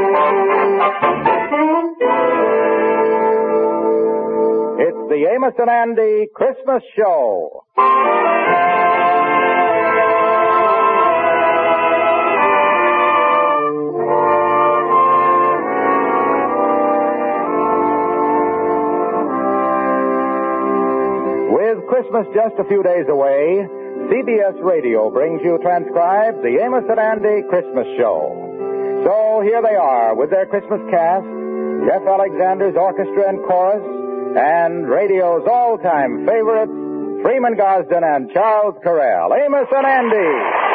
It's the Amos and Andy Christmas Show. With Christmas just a few days away, CBS Radio brings you transcribed the Amos and Andy Christmas Show. So here they are with their Christmas cast, Jeff Alexander's orchestra and chorus, and radio's all-time favorites, Freeman Gosden and Charles Correll. Amos and Andy.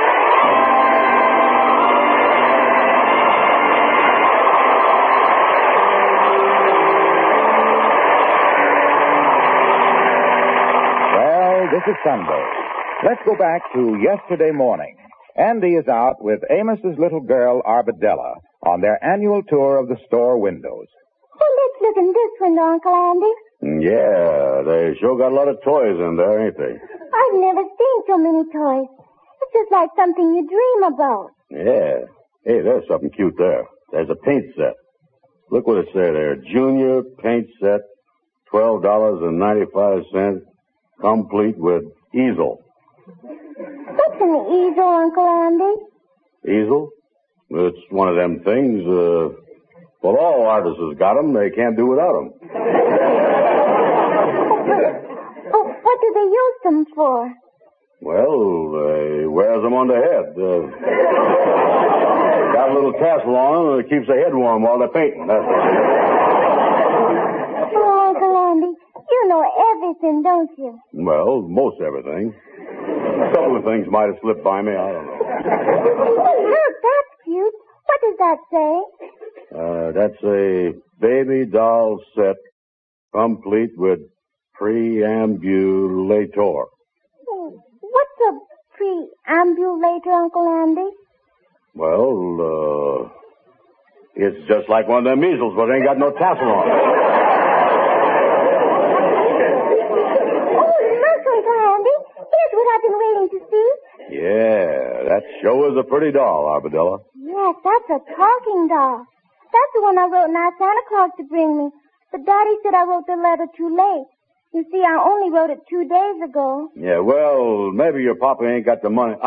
Well, this is Sunday. Let's go back to yesterday morning. Andy is out with Amos's little girl, Arbadella, on their annual tour of the store windows. Oh, let's look in this window, Uncle Andy. Yeah, they sure got a lot of toys in there, ain't they? I've never seen so many toys. It's just like something you dream about. Yeah. Hey, there's something cute there. There's a paint set. Look what it says there. Junior paint set, $12.95, complete with easel. What's an easel, Uncle Andy? Easel? It's one of them things, well, all artists has got them. They can't do without them. Oh, what do they use them for? Well, they wears them on the head. Got a little tassel on them, and it keeps the head warm while they're painting. That's what it is. Oh, Uncle Andy, you know everything, don't you? Well, most everything. A couple of things might have slipped by me. I don't know. Oh, look, that's cute. What does that say? That's a baby doll set, complete with preambulator. What's a preambulator, Uncle Andy? Well, it's just like one of them measles, but it ain't got no tassel on it. Oh, look, Uncle Andy. Here's what I've been waiting to see. Yeah, that sure is a pretty doll, Arbadella. Yes, that's a talking doll. That's the one I wrote and asked Santa Claus to bring me. But Daddy said I wrote the letter too late. You see, I only wrote it 2 days ago. Yeah, well, maybe your papa ain't got the money.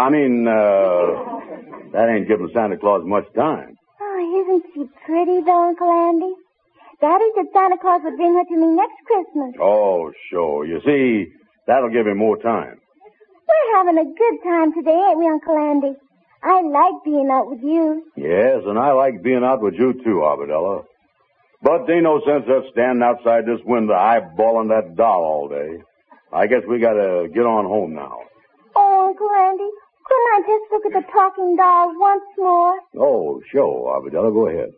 That ain't giving Santa Claus much time. Oh, isn't she pretty, though, Uncle Andy? Daddy said Santa Claus would bring her to me next Christmas. Oh, sure. You see, that'll give him more time. We're having a good time today, ain't we, Uncle Andy? I like being out with you. Yes, and I like being out with you, too, Arbadella. But there ain't no sense of standing outside this window eyeballing that doll all day. I guess we gotta get on home now. Oh, Uncle Andy, couldn't I just look at the talking doll once more? Oh, sure, Arbadella. Go ahead.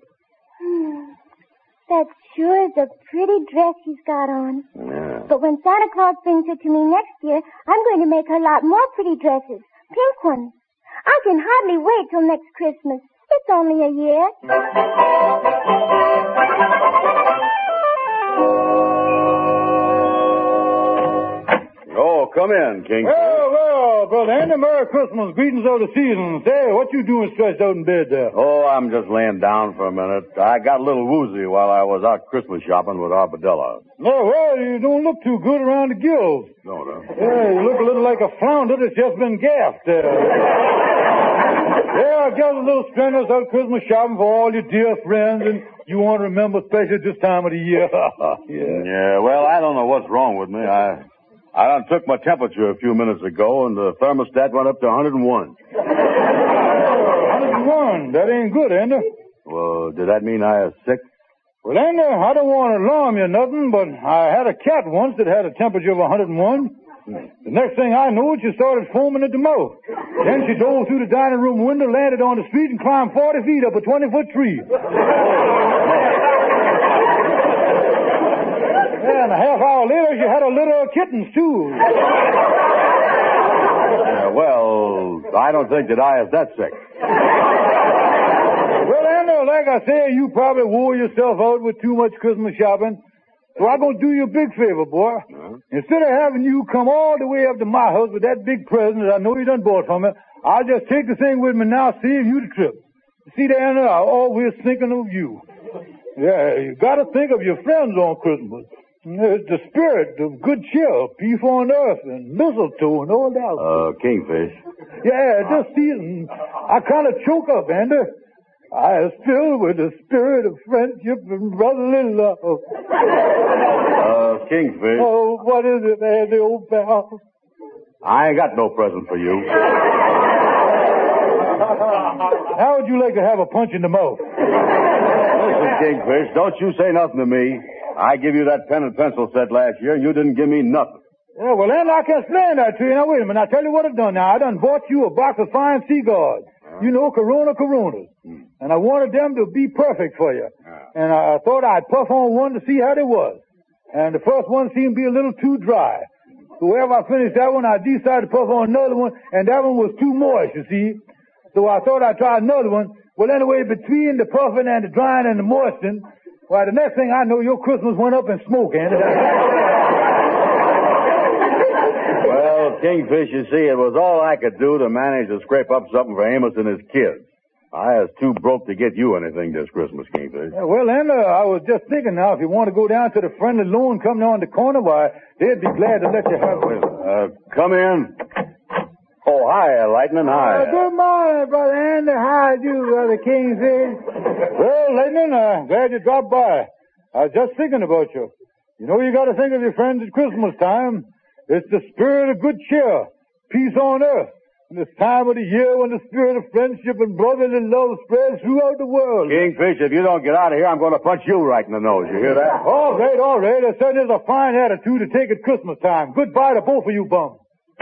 That sure is a pretty dress she's got on. Yeah. But when Santa Claus brings her to me next year, I'm going to make her a lot more pretty dresses. Pink ones. I can hardly wait till next Christmas. It's only a year. Oh, come in, King. Well, Brother Andy, Merry Christmas. Greetings of the season. Say, what you doing stretched out in bed there? Oh, I'm just laying down for a minute. I got a little woozy while I was out Christmas shopping with Arbadella. Oh, well, you don't look too good around the gills. No. Yeah, you look a little like a flounder that's just been gaffed. Yeah, I got a little strenuous out Christmas shopping for all your dear friends, and you want to remember especially this time of the year. Yeah, well, I don't know what's wrong with me. I done took my temperature a few minutes ago, and the thermostat went up to 101. 101? That ain't good, Andy. Well, did that mean I was sick? Well, Andy, I don't want to alarm you or nothing, but I had a cat once that had a temperature of 101. The next thing I knew, she started foaming at the mouth. Then she dove through the dining room window, landed on the street, and climbed 40 feet up a 20-foot tree. Yeah, and a half hour later, she had a litter of kittens, too. Well, I don't think that I is that sick. Well, Andy, like I say, you probably wore yourself out with too much Christmas shopping. So I'm going to do you a big favor, boy. Huh? Instead of having you come all the way up to my house with that big present that I know you done bought from me, I'll just take the thing with me now, save you the trip. See, Dan, I'm always thinking of you. Yeah, you gotta think of your friends on Christmas. It's the spirit of good cheer, peace on earth, and mistletoe and all that. Kingfish. Yeah, this season, I kind of choke up, Andy. I is filled with the spirit of friendship and brotherly love. Kingfish. Oh, what is it, Andy, old pal? I ain't got no present for you. How would you like to have a punch in the mouth? Listen, Kingfish, don't you say nothing to me. I give you that pen and pencil set last year, and you didn't give me nothing. Yeah, well, then I can explain that to you. Now, wait a minute. I'll tell you what I've done now. I done bought you a box of fine cigars. You know, Coronas. And I wanted them to be perfect for you. And I thought I'd puff on one to see how they was. And the first one seemed to be a little too dry. So wherever I finished that one, I decided to puff on another one, and that one was too moist, you see. So I thought I'd try another one. Well, anyway, between the puffing and the drying and the moistening, why, the next thing I know, your Christmas went up in smoke, Andy. Well, Kingfish, you see, it was all I could do to manage to scrape up something for Amos and his kids. I was too broke to get you anything this Christmas, Kingfish. Yeah, well, then, I was just thinking now, if you want to go down to the friendly loan company on the corner, why, they'd be glad to let you have it. Come in. Oh, hi, Lightning, hi. Good morning, Brother Andy. How do you, Brother Kingfish? Well, Lightning, glad you dropped by. I was just thinking about you. You know, you got to think of your friends at Christmas time. It's the spirit of good cheer, peace on earth. And this time of the year when the spirit of friendship and brotherly love spreads throughout the world. Kingfish, if you don't get out of here, I'm going to punch you right in the nose. You hear that? All right. There certainly is a fine attitude to take at Christmas time. Goodbye to both of you bums.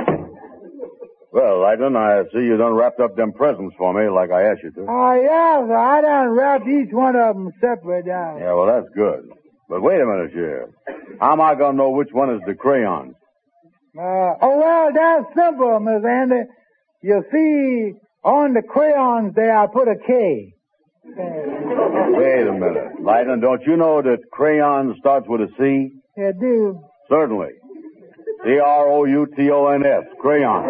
Well, Lightning, I see you done wrapped up them presents for me like I asked you to. Oh, yeah, sir. I done wrapped each one of them separate down. Yeah, well, that's good. But wait a minute here. How am I going to know which one is the crayon? Well, that's simple, Miss Andy. You see, on the crayons there, I put a K. Wait a minute. Lightning, don't you know that crayon starts with a C? You do? Certainly. C-R-O-U-T-O-N-S. Crayon.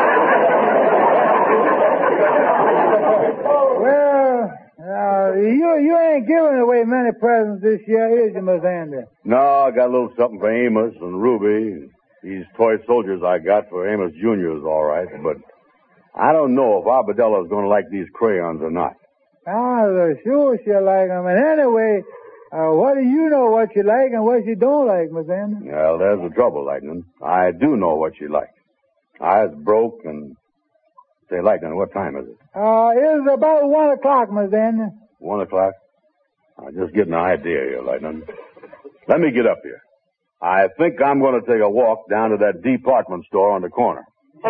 Well, you ain't giving away many presents this year, is you, Miss Andy? No, I got a little something for Amos and Ruby. These toy soldiers I got for Amos Jr. is all right, but I don't know if Arbedella's going to like these crayons or not. Sure she'll like them. And anyway, what do you know what you like and what you don't like, Miss Andy? Well, there's the trouble, Lightning. I do know what you like. I was broke and... Say, Lightning, what time is it? It's about 1 o'clock, Miss Andy. 1 o'clock? I'm just getting an idea here, Lightning. Let me get up here. I think I'm going to take a walk down to that department store on the corner.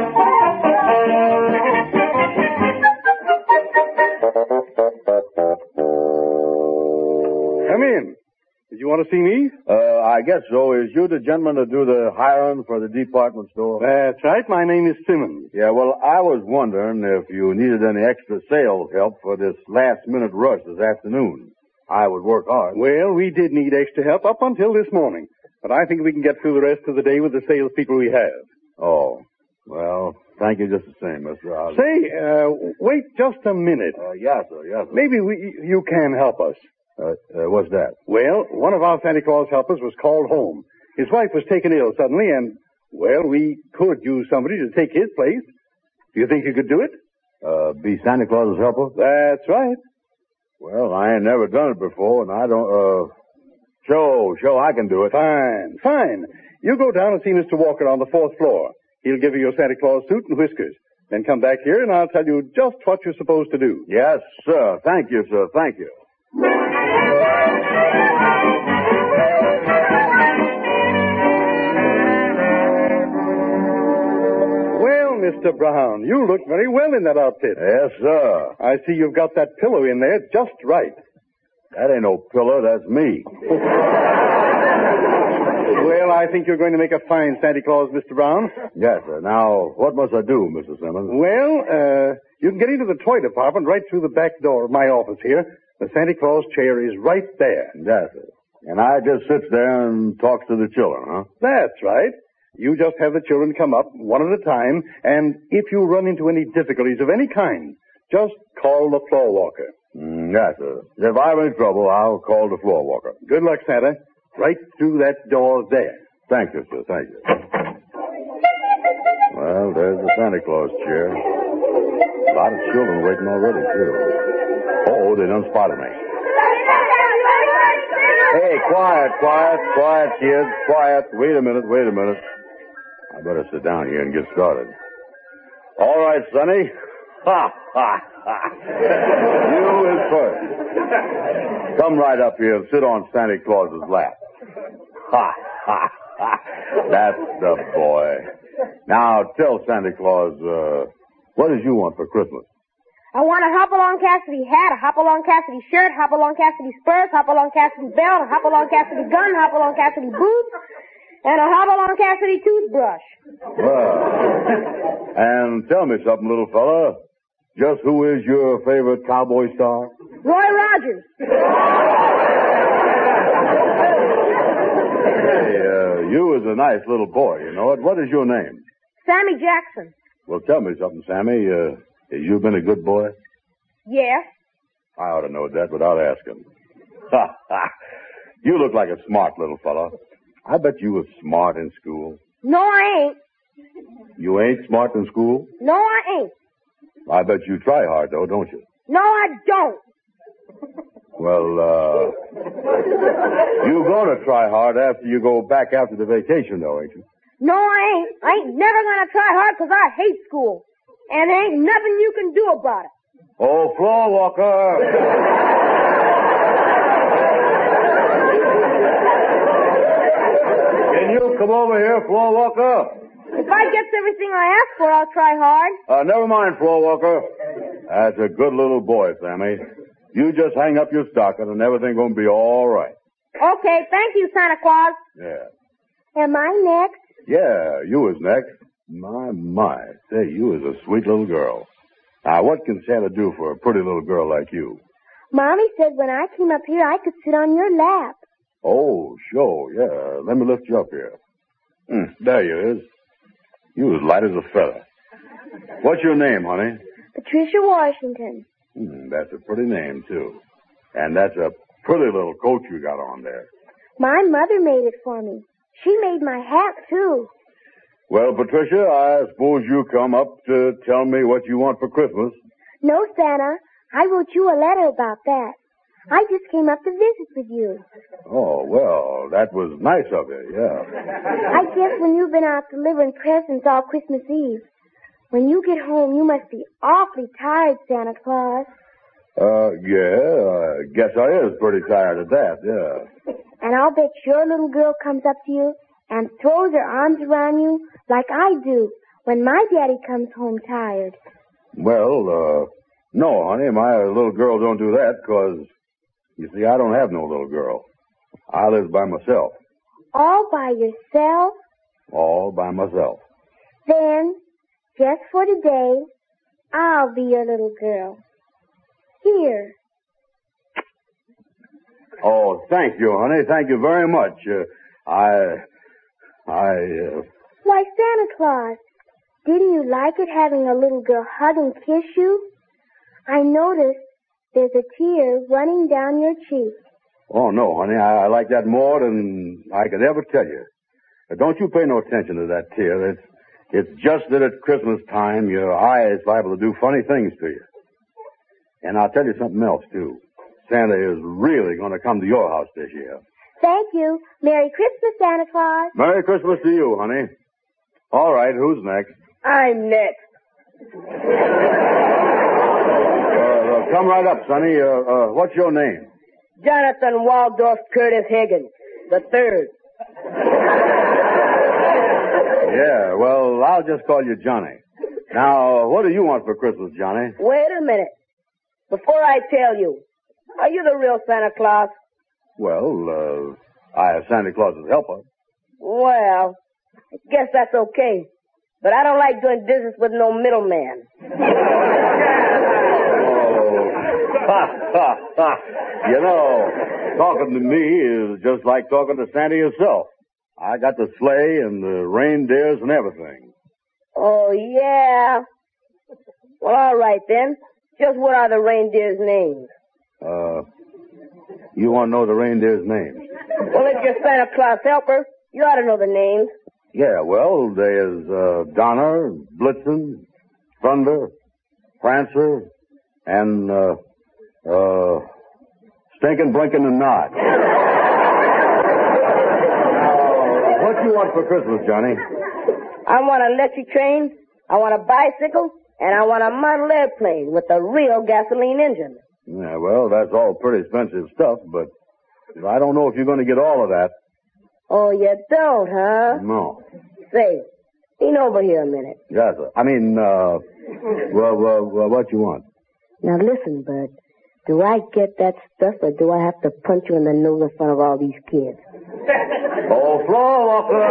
Come in. Did you want to see me? I guess so. Is you the gentleman to do the hiring for the department store? That's right. My name is Simmons. Yeah, well, I was wondering if you needed any extra sales help for this last-minute rush this afternoon. I would work hard. Well, we did need extra help up until this morning. But I think we can get through the rest of the day with the salespeople we have. Oh. Well, thank you just the same, Mr. Howard. Say, wait just a minute. Yes, sir, yes, sir. Maybe you can help us. What's that? Well, one of our Santa Claus helpers was called home. His wife was taken ill suddenly, and, well, we could use somebody to take his place. Do you think you could do it? Be Santa Claus's helper? That's right. Well, I ain't never done it before, and I don't, Sure, I can do it. Fine. You go down and see Mr. Walker on the 4th floor. He'll give you your Santa Claus suit and whiskers. Then come back here, and I'll tell you just what you're supposed to do. Yes, sir. Thank you, sir. Thank you. Well, Mr. Brown, you look very well in that outfit. Yes, sir. I see you've got that pillow in there just right. That ain't no pillow, that's me. Well, I think you're going to make a fine Santa Claus, Mr. Brown. Yes, sir. Now, what must I do, Mr. Simmons? Well, you can get into the toy department right through the back door of my office here. The Santa Claus chair is right there. Yes, sir. And I just sits there and talks to the children, huh? That's right. You just have the children come up one at a time, and if you run into any difficulties of any kind, Just call the floor walker. Yes, sir. If I have any trouble, I'll call the floor walker. Good luck, Santa. Right through that door there. Thank you, sir. Thank you. Well, there's the Santa Claus chair. A lot of children waiting already, too. Oh, they done spotted me. Hey, quiet, kids. Quiet. Wait a minute. I better sit down here and get started. All right, Sonny. Ha, ha, ha. You is first. Come right up here and sit on Santa Claus's lap. Ha, ha, ha. That's the boy. Now, tell Santa Claus, what did you want for Christmas? I want a Hopalong Cassidy hat, a Hopalong Cassidy shirt, Hopalong Cassidy spurs, Hopalong Cassidy belt, a Hopalong Cassidy gun, Hopalong Cassidy boots, and a Hopalong Cassidy toothbrush. Well, and tell me something, little fella. Just who is your favorite cowboy star? Roy Rogers. Hey, you is a nice little boy, you know it. What is your name? Sammy Jackson. Well, tell me something, Sammy. You been a good boy? Yes. I ought to know that without asking. Ha, ha. You look like a smart little fella. I bet you was smart in school. No, I ain't. You ain't smart in school? No, I ain't. I bet you try hard, though, don't you? No, I don't. Well, you gonna try hard after you go back after the vacation, though, ain't you? No, I ain't. I ain't never gonna try hard 'cause I hate school. And there ain't nothing you can do about it. Oh, floor walker! Can you come over here, floor walker? If I get everything I ask for, I'll try hard. Never mind, floor walker. That's a good little boy, Sammy. You just hang up your stocking and everything gonna be all right. Okay, thank you, Santa Claus. Yeah. Am I next? Yeah, you was next. My. Say, you is a sweet little girl. Now, what can Santa do for a pretty little girl like you? Mommy said when I came up here, I could sit on your lap. Oh, sure, yeah. Let me lift you up here. There you is. You as light as a feather. What's your name, honey? Patricia Washington. That's a pretty name, too. And that's a pretty little coat you got on there. My mother made it for me. She made my hat, too. Well, Patricia, I suppose you come up to tell me what you want for Christmas. No, Santa. I wrote you a letter about that. I just came up to visit with you. Oh, well, that was nice of you, yeah. I guess when you've been out delivering presents all Christmas Eve, when you get home, you must be awfully tired, Santa Claus. Yeah, I guess I is pretty tired of that, yeah. And I'll bet your little girl comes up to you and throws her arms around you like I do when my daddy comes home tired. Well, no, honey, my little girl don't do that, 'cause, you see, I don't have no little girl. I live by myself. All by yourself? All by myself. Then, just for today, I'll be your little girl. Here. Oh, thank you, honey. Thank you very much. Why, Santa Claus, didn't you like it having a little girl hug and kiss you? I noticed there's a tear running down your cheek. Oh, no, honey. I like that more than I could ever tell you. Don't you pay no attention to that tear. It's just that at Christmas time, your eye is liable to do funny things to you. And I'll tell you something else, too. Santa is really going to come to your house this year. Thank you. Merry Christmas, Santa Claus. Merry Christmas to you, honey. All right, who's next? I'm next. Come right up, Sonny. What's your name? Jonathan Waldorf Curtis Higgins, the third. Yeah, well, I'll just call you Johnny. Now, what do you want for Christmas, Johnny? Wait a minute. Before I tell you, are you the real Santa Claus? Well, I have Santa Claus's helper. Well, I guess that's okay. But I don't like doing business with no middleman. You know, talking to me is just like talking to Santa yourself. I got the sleigh and the reindeers and everything. Oh, yeah. Well, all right then. Just what are the reindeer's names? You want to know the reindeer's names? Well, if you're Santa Claus helper, you ought to know the names. Yeah, well, there's Donner, Blitzen, Thunder, Prancer, and Stinkin', Blinkin', and Nod. What do you want for Christmas, Johnny? I want an electric train, I want a bicycle, and I want a model airplane with a real gasoline engine. Yeah, well, that's all pretty expensive stuff, but I don't know if you're going to get all of that. Oh, you don't, huh? No. Say, lean over here a minute. Yes, sir. I mean, what you want? Now listen, Bert. Do I get that stuff, or do I have to punch you in the nose in front of all these kids? Oh, floor walker!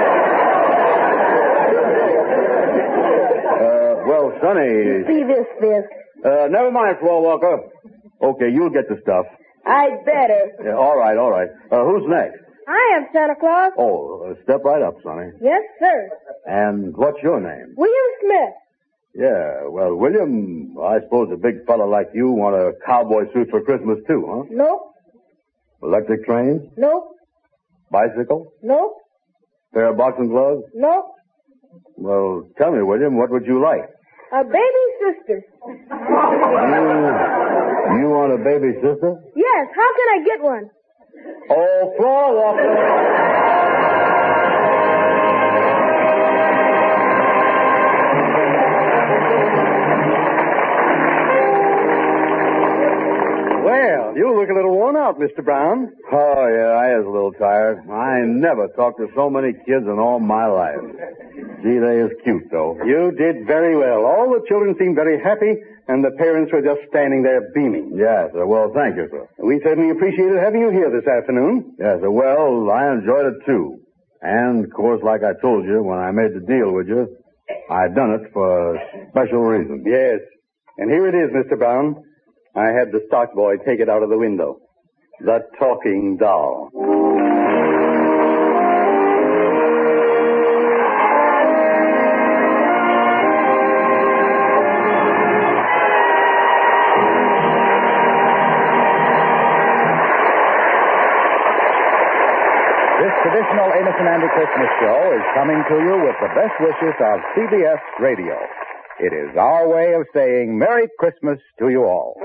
Well, Sonny... See this, Fisk? Never mind, floor walker. Okay, you'll get the stuff. I'd better. Yeah, all right. Who's next? I am Santa Claus. Oh, step right up, Sonny. Yes, sir. And what's your name? William Smith. Yeah, well, William, I suppose a big fella like you want a cowboy suit for Christmas, too, huh? Nope. Electric train? Nope. Bicycle? Nope. Pair of boxing gloves? Nope. Well, tell me, William, what would you like? A baby sister. You want a baby sister? Yes. How can I get one? Oh, floor walker. Well, you look a little worn out, Mr. Brown. Oh, yeah, I was a little tired. I never talked to so many kids in all my life. Gee, they is cute, though. You did very well. All the children seemed very happy, and the parents were just standing there beaming. Yes, sir. Well, thank you, sir. We certainly appreciated having you here this afternoon. Yes, sir. Well, I enjoyed it, too. And, of course, like I told you when I made the deal with you, I done it for a special reason. Yes. And here it is, Mr. Brown. I had the stock boy take it out of the window. The talking doll. This traditional Amos and Andy Christmas show is coming to you with the best wishes of CBS Radio. It is our way of saying Merry Christmas to you all.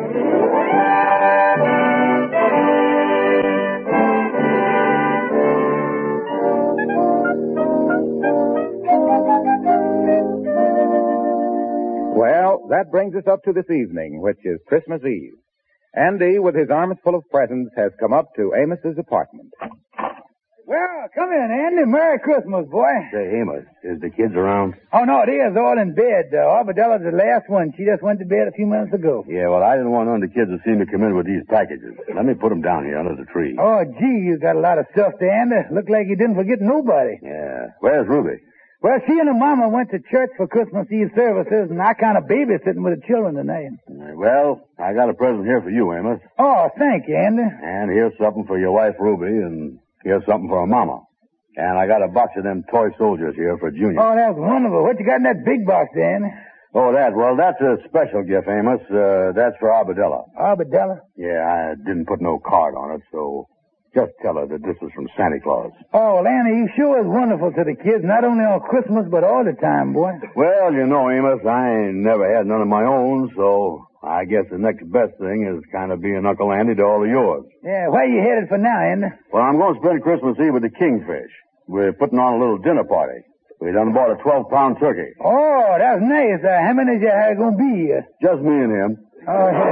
Well, that brings us up to this evening, which is Christmas Eve. Andy, with his arms full of presents, has come up to Amos's apartment. Well, come in, Andy. Merry Christmas, boy. Say, Amos, is the kids around? Oh, no, they is all in bed. Arbedella's the last one. She just went to bed a few minutes ago. Yeah, well, I didn't want none of the kids to see me come in with these packages. Let me put them down here under the tree. Oh, gee, you got a lot of stuff there, Andy. Look like you didn't forget nobody. Yeah. Where's Ruby? Well, she and her mama went to church for Christmas Eve services, and I kind of babysitting with the children tonight. Well, I got a present here for you, Amos. Oh, thank you, Andy. And here's something for your wife, Ruby, and here's something for her mama. And I got a box of them toy soldiers here for Junior. Oh, that's wonderful. What you got in that big box there, Andy? Oh, that? Well, that's a special gift, Amos. That's for Arbadella. Arbadella? Yeah, I didn't put no card on it, so just tell her that this is from Santa Claus. Oh, well, Andy, you sure is wonderful to the kids, not only on Christmas, but all the time, boy. Well, you know, Amos, I ain't never had none of my own, so I guess the next best thing is kind of being Uncle Andy to all of yours. Yeah, where you headed for now, Andy? Well, I'm going to spend Christmas Eve with the Kingfish. We're putting on a little dinner party. We done bought a 12-pound turkey. Oh, that's nice. How many is you going to be? Just me and him. Oh, yeah.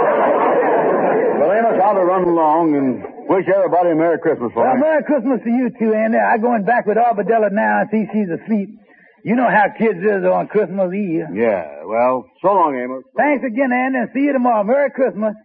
Well, Amos, I'll be running along and wish everybody a Merry Christmas for Well, me. Merry Christmas to you, too, Andy. I'm going back with Arbadella now and see she's asleep. You know how kids is on Christmas Eve. Yeah, well, so long, Amos. Thanks again, Andy, and see you tomorrow. Merry Christmas.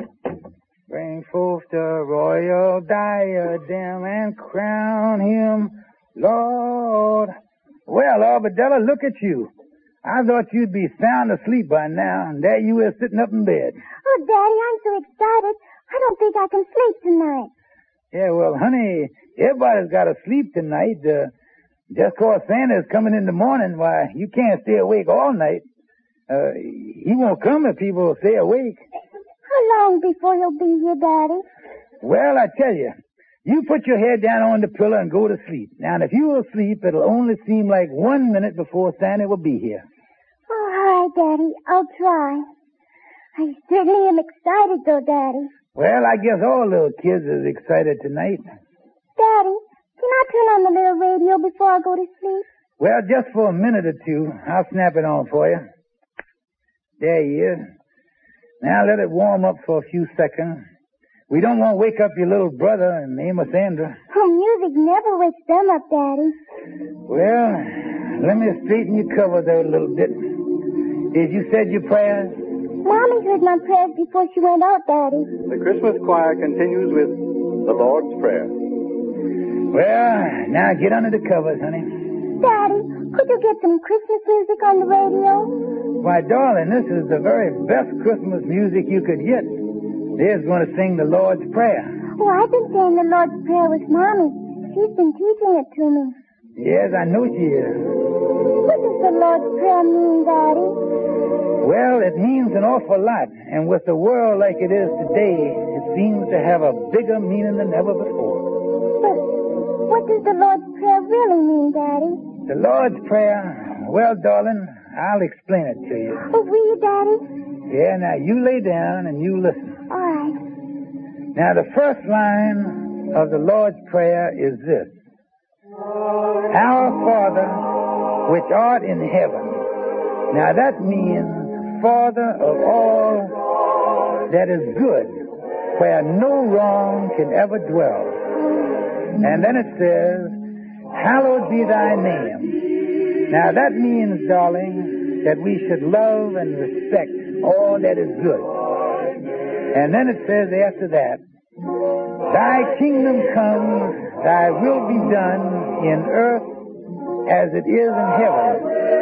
Bring forth the royal diadem and crown him Lord. Well, Arbadella, look at you. I thought you'd be sound asleep by now, and there you is sitting up in bed. Oh, Daddy, I'm so excited. I don't think I can sleep tonight. Yeah, well, honey, everybody's got to sleep tonight. Just 'cause Santa's coming in the morning, why, you can't stay awake all night. He won't come if people stay awake. How long before he'll be here, Daddy? Well, I tell you, you put your head down on the pillow and go to sleep. Now, if you will sleep, it'll only seem like 1 minute before Santa will be here. All right, Daddy. I'll try. I certainly am excited, though, Daddy. Well, I guess all little kids is excited tonight. Daddy, can I turn on the little radio before I go to sleep? Well, just for a minute or two. I'll snap it on for you. There he is. Now let it warm up for a few seconds. We don't want to wake up your little brother and Amos Andrew. Oh, music never wakes them up, Daddy. Well, let me straighten your cover there a little bit. Did you said your prayers? Mommy heard my prayers before she went out, Daddy. The Christmas choir continues with the Lord's Prayer. Well, now get under the covers, honey. Daddy, could you get some Christmas music on the radio? Why, darling, this is the very best Christmas music you could get. There's going to sing the Lord's Prayer. Oh, I've been saying the Lord's Prayer with Mommy. She's been teaching it to me. Yes, I know she is. What does the Lord's Prayer mean, Daddy? Well, it means an awful lot. And with the world like it is today, it seems to have a bigger meaning than ever before. But what does the Lord's Prayer really mean, Daddy? The Lord's Prayer, well, darling, I'll explain it to you. Oh, will you, Daddy? Yeah, now you lay down and you listen. All right. Now, the first line of the Lord's Prayer is this. Our Father, which art in heaven. Now, that means Father of all that is good, where no wrong can ever dwell. And then it says, hallowed be thy name. Now, that means, darling, that we should love and respect all that is good. And then it says after that, thy kingdom come, thy will be done in earth as it is in heaven.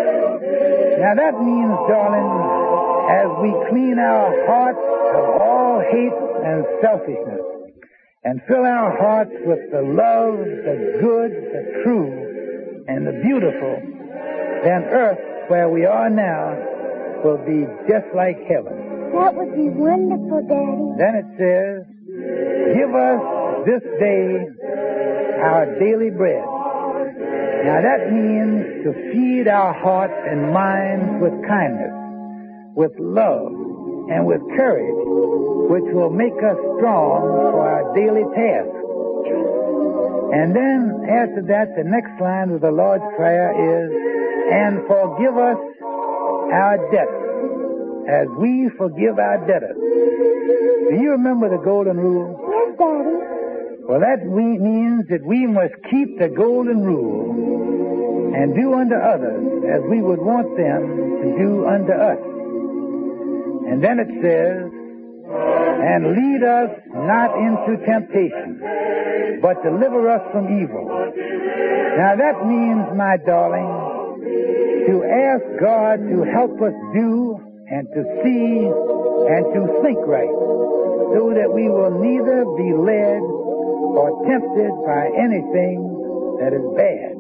Now that means, darling, as we clean our hearts of all hate and selfishness and fill our hearts with the love, the good, the true, and the beautiful, then earth, where we are now, will be just like heaven. That would be wonderful, Daddy. Then it says, give us this day our daily bread. Now that means to feed our hearts and minds with kindness, with love, and with courage, which will make us strong for our daily task. And then after that, the next line of the Lord's Prayer is, and forgive us our debts, as we forgive our debtors. Do you remember the golden rule? Yes, Daddy. Well, that means that we must keep the golden rule and do unto others as we would want them to do unto us. And then it says, and lead us not into temptation, but deliver us from evil. Now that means, my darling, to ask God to help us do and to see and to think right, so that we will neither be led or tempted by anything that is bad.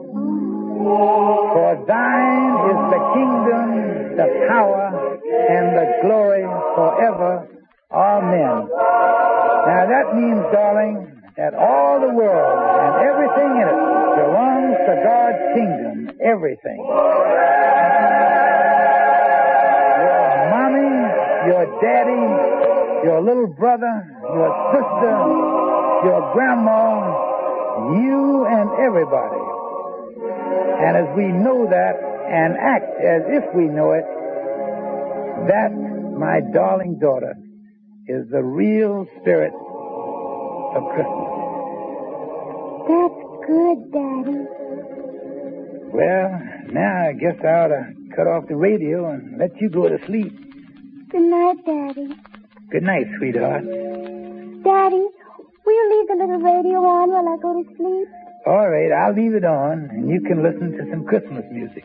For thine is the kingdom, the power, and the glory forever. Amen. Now that means, darling, that all the world and everything in it belongs to God's kingdom. Everything. Your mommy, your daddy, your little brother, your sister, your grandma, you and everybody. And as we know that and act as if we know it, that, my darling daughter, is the real spirit of Christmas. That's good, Daddy. Well, now I guess I ought to cut off the radio and let you go to sleep. Good night, Daddy. Good night, sweetheart. Daddy, will you leave the little radio on while I go to sleep? All right, I'll leave it on, and you can listen to some Christmas music.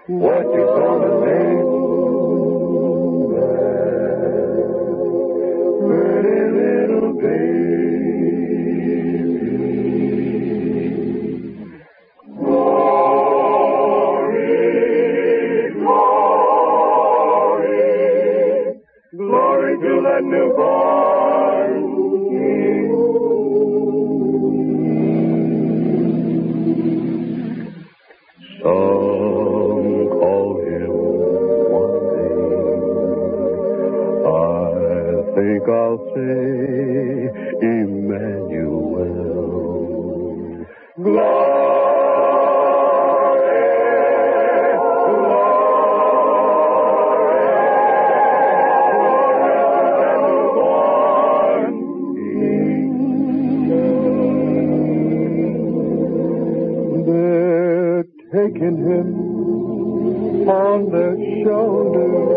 What you gonna name that pretty little baby? Glory to that newborn King. Some call him one name. I think I'll say Emmanuel. Taking him on their shoulders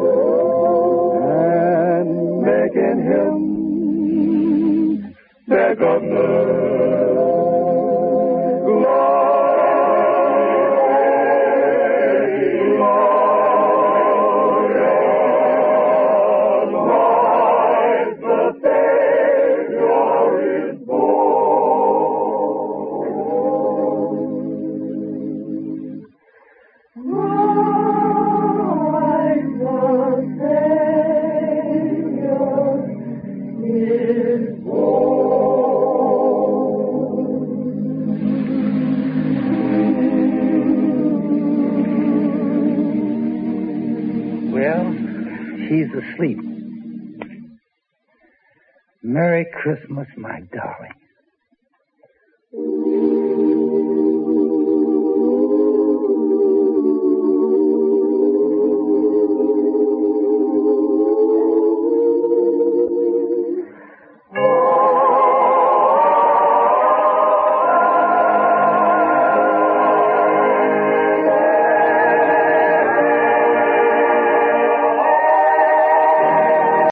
and making him their governor. She's asleep. Merry Christmas, my darling.